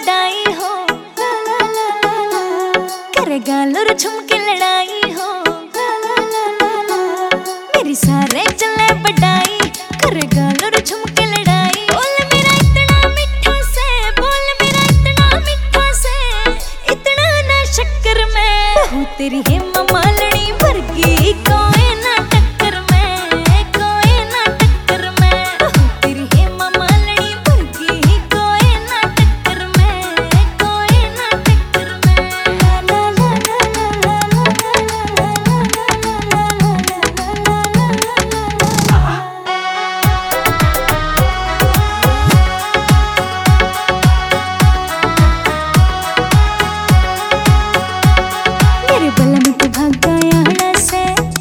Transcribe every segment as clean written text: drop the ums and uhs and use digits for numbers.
बड़ाई हो, करेगा लुर झुमके लड़ाई हो, मेरी सारे चले बड़ाई, करेगा लुर झुमके लड़ाई। बोल मेरा इतना मीठा से, बोल मेरा इतना मीठा से, इतना ना शक्कर में बहू तेरी हेमा मालिनी वर्गी कोई ना टक्कर में, कोई ना टक्कर में। बहू तेरी हेमा मालिनी वर्गी कोई ना टक्कर में, कोई ना टक्कर में। ला ला ला ला ला मेरे बलम तो भाग गया हड़ा से,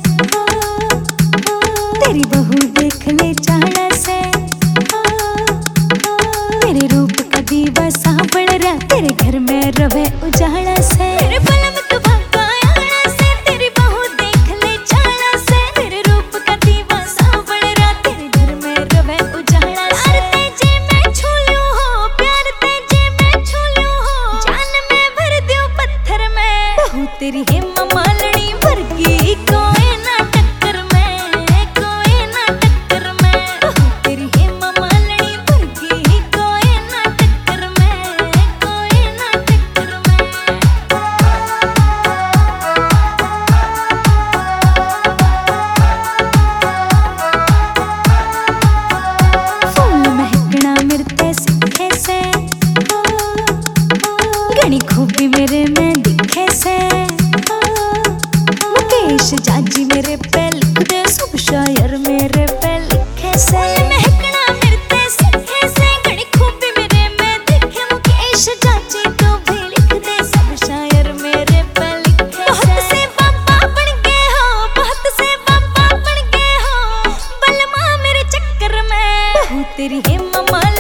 तेरी बहू देख ले चाहड़ा से, मेरे रूप का दीवा सांभल रहा तेरे घर में रवे उजाला से। मेरे बलम तो भाग गया हड़ा से, तेरी बहू देख ले चाहड़ा से, मेरे रूप का दीवा सांभल रहा तेरे घर में रवे उजाला से। प्यार तेजे मैं छू लूं हो, प्यार तेजे मैं छू लूं हो, जान में भर दूं पत्थर में बहू तेरी हेमा मालिनी वर्गी कोई ना टक्कर में, कोई ना टक्कर में। बहू तेरी हेमा मालिनी वर्गी कोई ना टक्कर में, कोई ना टक्कर में। फूल महकना मिलते सीखे से, घनी खूबी मेरे में दिखे से, मुकेश जाजी मेरे पे लिख दे, सब शायर मेरे पे लिखे से। महकना मिलते सीखे से, घनी खूबी मेरे में दिखे, मुकेश जाजी तो भी लिख दे, सब शायर मेरे पे लिखे से। बहुत से बाबा बन गए हो, बहुत से बाबा बन गए हो, बलमा मेरे चक्कर में बहू तेरी हेमा मालिनी